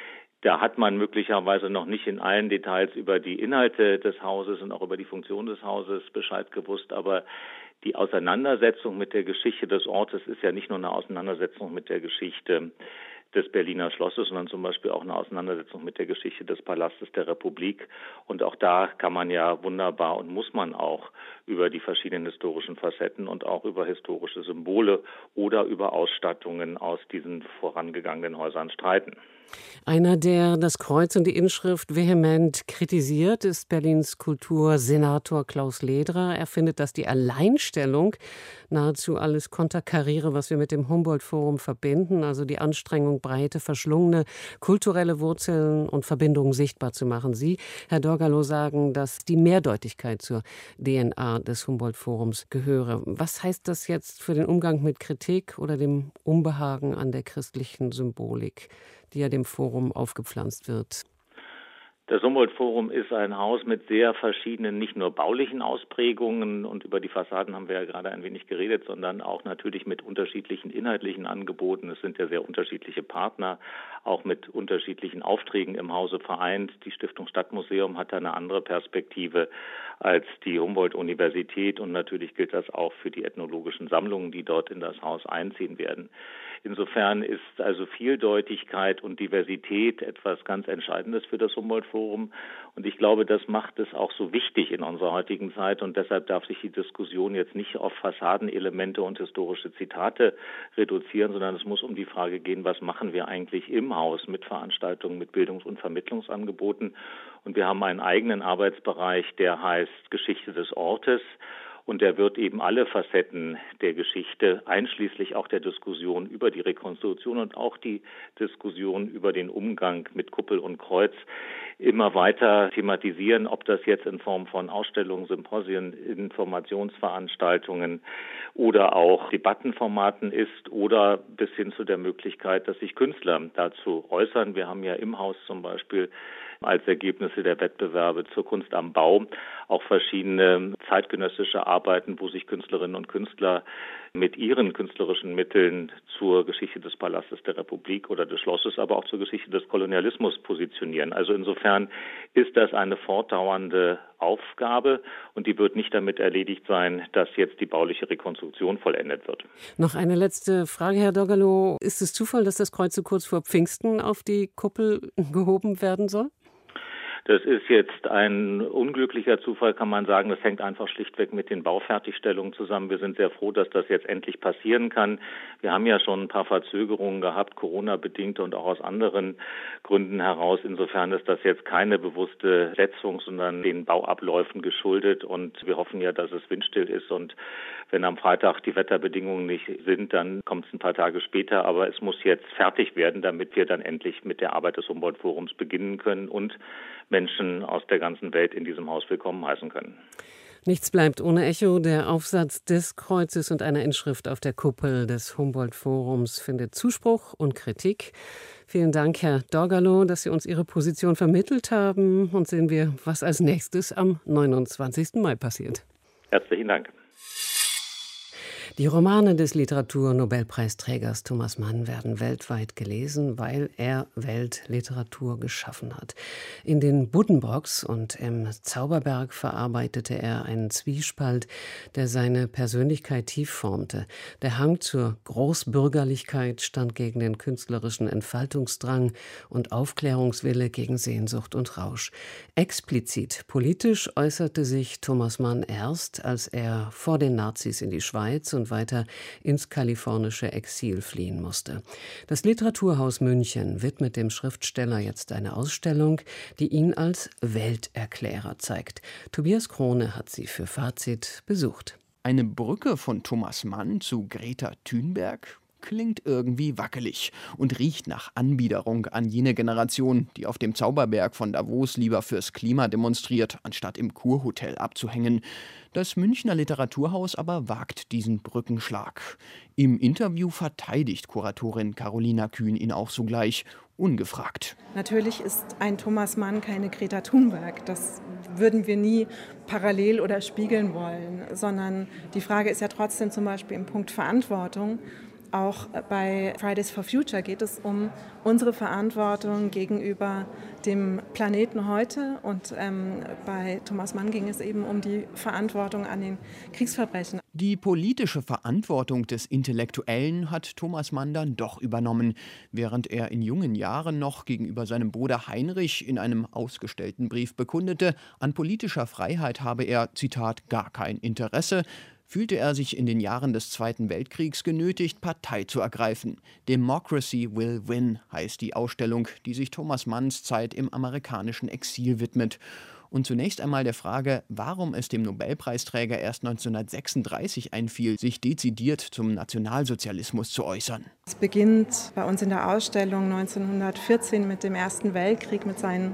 Da hat man möglicherweise noch nicht in allen Details über die Inhalte des Hauses und auch über die Funktion des Hauses Bescheid gewusst, aber die Auseinandersetzung mit der Geschichte des Ortes ist ja nicht nur eine Auseinandersetzung mit der Geschichte des Berliner Schlosses, sondern zum Beispiel auch eine Auseinandersetzung mit der Geschichte des Palastes der Republik. Und auch da kann man ja wunderbar und muss man auch über die verschiedenen historischen Facetten und auch über historische Symbole oder über Ausstattungen aus diesen vorangegangenen Häusern streiten. Einer, der das Kreuz und die Inschrift vehement kritisiert, ist Berlins Kultursenator Klaus Lederer. Er findet, dass die Alleinstellung nahezu alles konterkariere, was wir mit dem Humboldt-Forum verbinden, also die Anstrengung, breite, verschlungene kulturelle Wurzeln und Verbindungen sichtbar zu machen. Sie, Herr Dorgalow, sagen, dass die Mehrdeutigkeit zur DNA des Humboldt-Forums gehöre. Was heißt das jetzt für den Umgang mit Kritik oder dem Unbehagen an der christlichen Symbolik, die ja dem Forum aufgepflanzt wird? Das Humboldt-Forum ist ein Haus mit sehr verschiedenen, nicht nur baulichen Ausprägungen, und über die Fassaden haben wir ja gerade ein wenig geredet, sondern auch natürlich mit unterschiedlichen inhaltlichen Angeboten. Es sind ja sehr unterschiedliche Partner, auch mit unterschiedlichen Aufträgen im Hause vereint. Die Stiftung Stadtmuseum hat da eine andere Perspektive als die Humboldt-Universität, und natürlich gilt das auch für die ethnologischen Sammlungen, die dort in das Haus einziehen werden. Insofern ist also Vieldeutigkeit und Diversität etwas ganz Entscheidendes für das Humboldt-Forum. Und ich glaube, das macht es auch so wichtig in unserer heutigen Zeit. Und deshalb darf sich die Diskussion jetzt nicht auf Fassadenelemente und historische Zitate reduzieren, sondern es muss um die Frage gehen, was machen wir eigentlich im Haus mit Veranstaltungen, mit Bildungs- und Vermittlungsangeboten. Und wir haben einen eigenen Arbeitsbereich, der heißt Geschichte des Ortes. Und der wird eben alle Facetten der Geschichte, einschließlich auch der Diskussion über die Rekonstruktion und auch die Diskussion über den Umgang mit Kuppel und Kreuz, immer weiter thematisieren, ob das jetzt in Form von Ausstellungen, Symposien, Informationsveranstaltungen oder auch Debattenformaten ist oder bis hin zu der Möglichkeit, dass sich Künstler dazu äußern. Wir haben ja im Haus zum Beispiel als Ergebnisse der Wettbewerbe zur Kunst am Bau auch verschiedene zeitgenössische Arbeiten, wo sich Künstlerinnen und Künstler mit ihren künstlerischen Mitteln zur Geschichte des Palastes der Republik oder des Schlosses, aber auch zur Geschichte des Kolonialismus positionieren. Also insofern ist das eine fortdauernde Aufgabe, und die wird nicht damit erledigt sein, dass jetzt die bauliche Rekonstruktion vollendet wird. Noch eine letzte Frage, Herr Dorgalow. Ist es Zufall, dass das Kreuz so kurz vor Pfingsten auf die Kuppel gehoben werden soll? Das ist jetzt ein unglücklicher Zufall, kann man sagen. Das hängt einfach schlichtweg mit den Baufertigstellungen zusammen. Wir sind sehr froh, dass das jetzt endlich passieren kann. Wir haben ja schon ein paar Verzögerungen gehabt, Corona-bedingt und auch aus anderen Gründen heraus. Insofern ist das jetzt keine bewusste Setzung, sondern den Bauabläufen geschuldet. Und wir hoffen ja, dass es windstill ist. Und wenn am Freitag die Wetterbedingungen nicht sind, dann kommt es ein paar Tage später. Aber es muss jetzt fertig werden, damit wir dann endlich mit der Arbeit des Humboldt-Forums beginnen können und Menschen aus der ganzen Welt in diesem Haus willkommen heißen können. Nichts bleibt ohne Echo. Der Aufsatz des Kreuzes und einer Inschrift auf der Kuppel des Humboldt-Forums findet Zuspruch und Kritik. Vielen Dank, Herr Dorgalow, dass Sie uns Ihre Position vermittelt haben. Und sehen wir, was als nächstes am 29. Mai passiert. Herzlichen Dank. Die Romane des Literatur-Nobelpreisträgers Thomas Mann werden weltweit gelesen, weil er Weltliteratur geschaffen hat. In den Buddenbrooks und im Zauberberg verarbeitete er einen Zwiespalt, der seine Persönlichkeit tief formte. Der Hang zur Großbürgerlichkeit stand gegen den künstlerischen Entfaltungsdrang und Aufklärungswille gegen Sehnsucht und Rausch. Explizit politisch äußerte sich Thomas Mann erst, als er vor den Nazis in die Schweiz und weiter ins kalifornische Exil fliehen musste. Das Literaturhaus München widmet dem Schriftsteller jetzt eine Ausstellung, die ihn als Welterklärer zeigt. Tobias Krone hat sie für Fazit besucht. Eine Brücke von Thomas Mann zu Greta Thunberg klingt irgendwie wackelig und riecht nach Anbiederung an jene Generation, die auf dem Zauberberg von Davos lieber fürs Klima demonstriert, anstatt im Kurhotel abzuhängen. Das Münchner Literaturhaus aber wagt diesen Brückenschlag. Im Interview verteidigt Kuratorin Carolina Kühn ihn auch sogleich, ungefragt. Natürlich ist ein Thomas Mann keine Greta Thunberg. Das würden wir nie parallel oder spiegeln wollen, sondern die Frage ist ja trotzdem zum Beispiel im Punkt Verantwortung. Auch bei Fridays for Future geht es um unsere Verantwortung gegenüber dem Planeten heute. Und bei Thomas Mann ging es eben um die Verantwortung an den Kriegsverbrechen. Die politische Verantwortung des Intellektuellen hat Thomas Mann dann doch übernommen, während er in jungen Jahren noch gegenüber seinem Bruder Heinrich in einem ausgestellten Brief bekundete, an politischer Freiheit habe er, Zitat, gar kein Interesse, fühlte er sich in den Jahren des Zweiten Weltkriegs genötigt, Partei zu ergreifen. Democracy Will Win heißt die Ausstellung, die sich Thomas Manns Zeit im amerikanischen Exil widmet. Und zunächst einmal der Frage, warum es dem Nobelpreisträger erst 1936 einfiel, sich dezidiert zum Nationalsozialismus zu äußern. Es beginnt bei uns in der Ausstellung 1914 mit dem Ersten Weltkrieg, mit seinen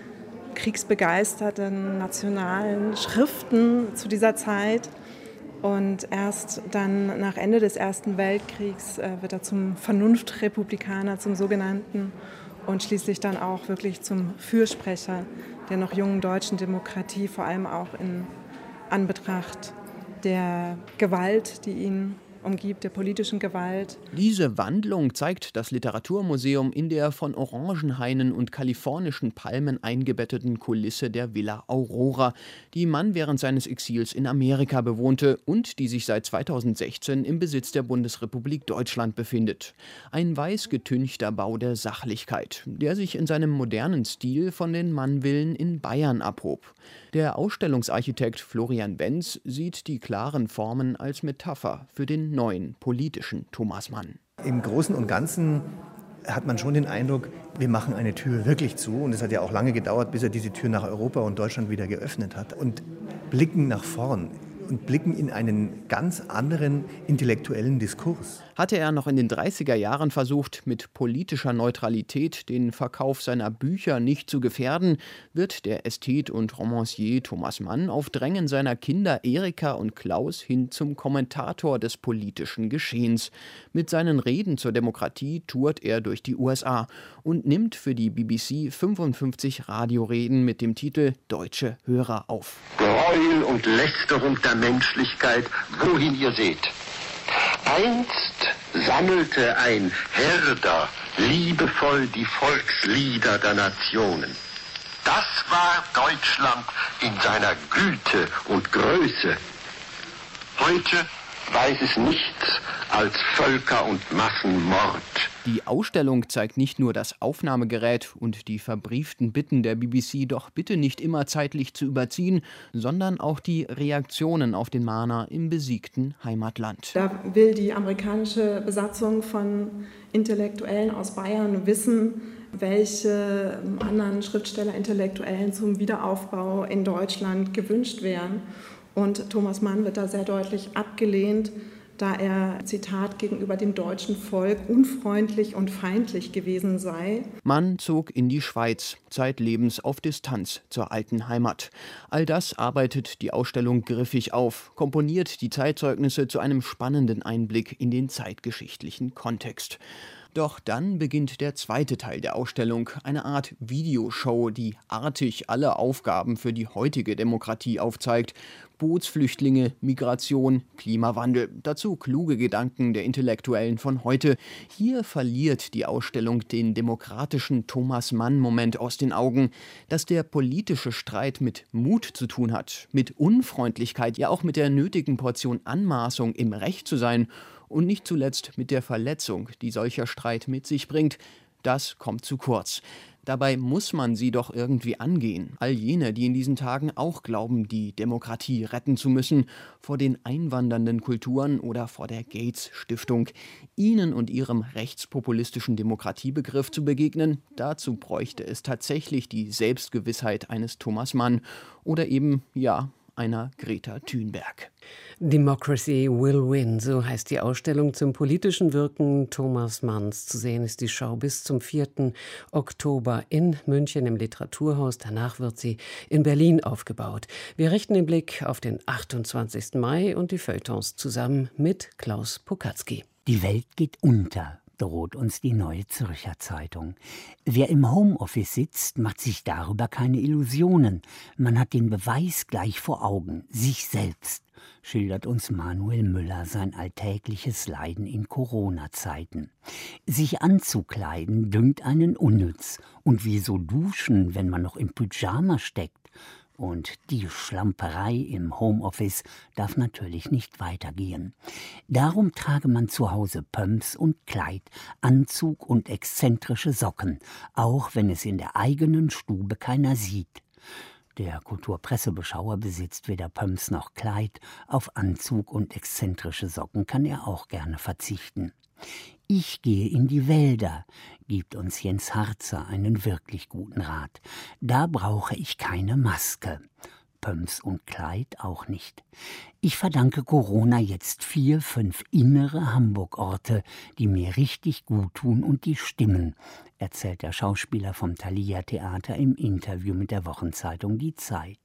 kriegsbegeisterten nationalen Schriften zu dieser Zeit. Und erst dann nach Ende des Ersten Weltkriegs wird er zum Vernunftrepublikaner, zum sogenannten, und schließlich dann auch wirklich zum Fürsprecher der noch jungen deutschen Demokratie, vor allem auch in Anbetracht der Gewalt, die ihn umgibt, der politischen Gewalt. Diese Wandlung zeigt das Literaturmuseum in der von Orangenhainen und kalifornischen Palmen eingebetteten Kulisse der Villa Aurora, die Mann während seines Exils in Amerika bewohnte und die sich seit 2016 im Besitz der Bundesrepublik Deutschland befindet. Ein weiß getünchter Bau der Sachlichkeit, der sich in seinem modernen Stil von den Mann-Villen in Bayern abhob. Der Ausstellungsarchitekt Florian Benz sieht die klaren Formen als Metapher für den neuen politischen Thomas Mann. Im Großen und Ganzen hat man schon den Eindruck, wir machen eine Tür wirklich zu. Und es hat ja auch lange gedauert, bis er diese Tür nach Europa und Deutschland wieder geöffnet hat. Und blicken nach vorn und blicken in einen ganz anderen intellektuellen Diskurs. Hatte er noch in den 30er Jahren versucht, mit politischer Neutralität den Verkauf seiner Bücher nicht zu gefährden, wird der Ästhet und Romancier Thomas Mann auf Drängen seiner Kinder Erika und Klaus hin zum Kommentator des politischen Geschehens. Mit seinen Reden zur Demokratie tourt er durch die USA und nimmt für die BBC 55 Radioreden mit dem Titel Deutsche Hörer auf. Gräuel und Lästerung der Menschlichkeit, wohin ihr seht. Einst sammelte ein Herder liebevoll die Volkslieder der Nationen. Das war Deutschland in seiner Güte und Größe. Heute weiß es nichts als Völker- und Massenmord. Die Ausstellung zeigt nicht nur das Aufnahmegerät und die verbrieften Bitten der BBC, doch bitte nicht immer zeitlich zu überziehen, sondern auch die Reaktionen auf den Mahner im besiegten Heimatland. Da will die amerikanische Besatzung von Intellektuellen aus Bayern wissen, welche anderen Schriftsteller, Intellektuellen zum Wiederaufbau in Deutschland gewünscht wären. Und Thomas Mann wird da sehr deutlich abgelehnt, da er, Zitat, gegenüber dem deutschen Volk unfreundlich und feindlich gewesen sei. Mann zog in die Schweiz, zeitlebens auf Distanz zur alten Heimat. All das arbeitet die Ausstellung griffig auf, komponiert die Zeitzeugnisse zu einem spannenden Einblick in den zeitgeschichtlichen Kontext. Doch dann beginnt der zweite Teil der Ausstellung, eine Art Videoshow, die artig alle Aufgaben für die heutige Demokratie aufzeigt. Bootsflüchtlinge, Migration, Klimawandel, dazu kluge Gedanken der Intellektuellen von heute. Hier verliert die Ausstellung den demokratischen Thomas-Mann-Moment aus den Augen, dass der politische Streit mit Mut zu tun hat, mit Unfreundlichkeit, ja auch mit der nötigen Portion Anmaßung, im Recht zu sein und nicht zuletzt mit der Verletzung, die solcher Streit mit sich bringt. Das kommt zu kurz. Dabei muss man sie doch irgendwie angehen. All jene, die in diesen Tagen auch glauben, die Demokratie retten zu müssen, vor den einwandernden Kulturen oder vor der Gates-Stiftung. Ihnen und ihrem rechtspopulistischen Demokratiebegriff zu begegnen, dazu bräuchte es tatsächlich die Selbstgewissheit eines Thomas Mann oder eben, ja, einer Greta Thunberg. Democracy will win, so heißt die Ausstellung zum politischen Wirken Thomas Manns. Zu sehen ist die Schau bis zum 4. Oktober in München im Literaturhaus. Danach wird sie in Berlin aufgebaut. Wir richten den Blick auf den 28. Mai und die Feuilletons zusammen mit Klaus Pokatzky. Die Welt geht unter, droht uns die Neue Zürcher Zeitung. Wer im Homeoffice sitzt, macht sich darüber keine Illusionen. Man hat den Beweis gleich vor Augen, sich selbst, schildert uns Manuel Müller sein alltägliches Leiden in Corona-Zeiten. Sich anzukleiden dünkt einen unnütz. Und wieso duschen, wenn man noch im Pyjama steckt? Und die Schlamperei im Homeoffice darf natürlich nicht weitergehen. Darum trage man zu Hause Pumps und Kleid, Anzug und exzentrische Socken, auch wenn es in der eigenen Stube keiner sieht. Der Kulturpressebeschauer besitzt weder Pumps noch Kleid, auf Anzug und exzentrische Socken kann er auch gerne verzichten. Ich gehe in die Wälder, gibt uns Jens Harzer einen wirklich guten Rat. Da brauche ich keine Maske. Pumps und Kleid auch nicht. Ich verdanke Corona jetzt 4, 5 innere Hamburg-Orte, die mir richtig gut tun und die stimmen, erzählt der Schauspieler vom Thalia-Theater im Interview mit der Wochenzeitung Die Zeit.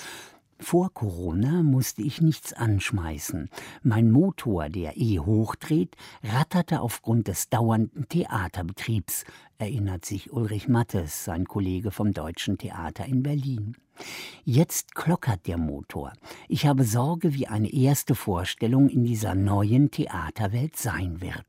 Vor Corona musste ich nichts anschmeißen. Mein Motor, der hochdreht, ratterte aufgrund des dauernden Theaterbetriebs, erinnert sich Ulrich Mattes, sein Kollege vom Deutschen Theater in Berlin. Jetzt klockert der Motor. Ich habe Sorge, wie eine erste Vorstellung in dieser neuen Theaterwelt sein wird.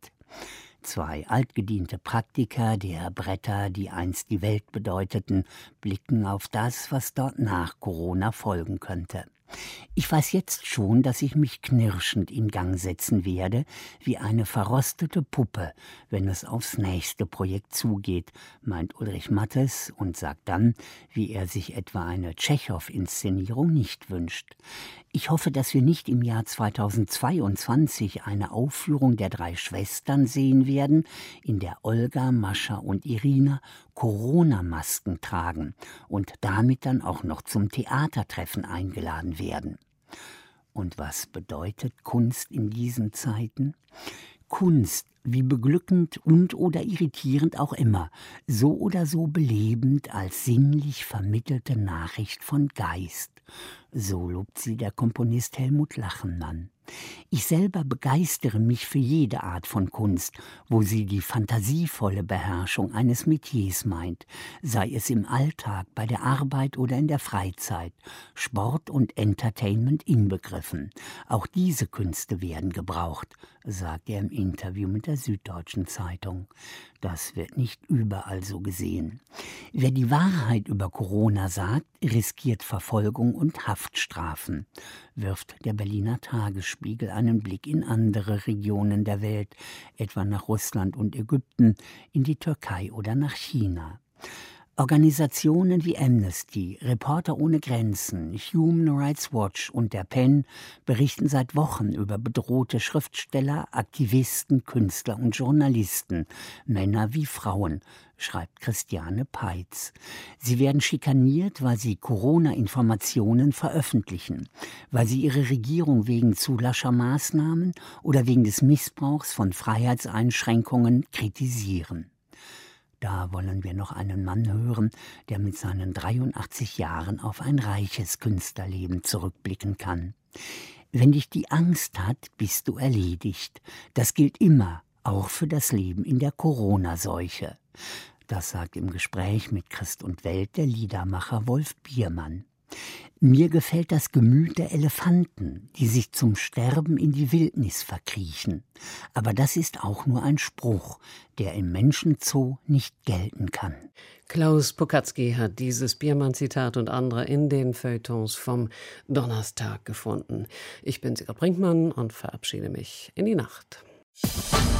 2 altgediente Praktiker der Bretter, die einst die Welt bedeuteten, blicken auf das, was dort nach Corona folgen könnte. Ich weiß jetzt schon, dass ich mich knirschend in Gang setzen werde, wie eine verrostete Puppe, wenn es aufs nächste Projekt zugeht, meint Ulrich Mattes und sagt dann, wie er sich etwa eine Tschechow-Inszenierung nicht wünscht. Ich hoffe, dass wir nicht im Jahr 2022 eine Aufführung der 3 Schwestern sehen werden, in der Olga, Mascha und Irina Corona-Masken tragen und damit dann auch noch zum Theatertreffen eingeladen werden. Und was bedeutet Kunst in diesen Zeiten? Kunst, wie beglückend und oder irritierend auch immer, so oder so belebend als sinnlich vermittelte Nachricht von Geist. So lobt sie der Komponist Helmut Lachenmann. Ich selber begeistere mich für jede Art von Kunst, wo sie die fantasievolle Beherrschung eines Metiers meint, sei es im Alltag, bei der Arbeit oder in der Freizeit, Sport und Entertainment inbegriffen. Auch diese Künste werden gebraucht, sagt er im Interview mit der Süddeutschen Zeitung. Das wird nicht überall so gesehen. Wer die Wahrheit über Corona sagt, riskiert Verfolgung und Haftstrafen, wirft der Berliner Tagesspiegel Tagesspiegel einen Blick in andere Regionen der Welt, etwa nach Russland und Ägypten, in die Türkei oder nach China. Organisationen wie Amnesty, Reporter ohne Grenzen, Human Rights Watch und der PEN berichten seit Wochen über bedrohte Schriftsteller, Aktivisten, Künstler und Journalisten, Männer wie Frauen, schreibt Christiane Peitz. Sie werden schikaniert, weil sie Corona-Informationen veröffentlichen, weil sie ihre Regierung wegen zu lascher Maßnahmen oder wegen des Missbrauchs von Freiheitseinschränkungen kritisieren. Da wollen wir noch einen Mann hören, der mit seinen 83 Jahren auf ein reiches Künstlerleben zurückblicken kann. Wenn dich die Angst hat, bist du erledigt. Das gilt immer, auch für das Leben in der Corona-Seuche. Das sagt im Gespräch mit Christ und Welt der Liedermacher Wolf Biermann. Mir gefällt das Gemüt der Elefanten, die sich zum Sterben in die Wildnis verkriechen. Aber das ist auch nur ein Spruch, der im Menschenzoo nicht gelten kann. Klaus Pokatzky hat dieses Biermann-Zitat und andere in den Feuilletons vom Donnerstag gefunden. Ich bin Sigrid Brinkmann und verabschiede mich in die Nacht.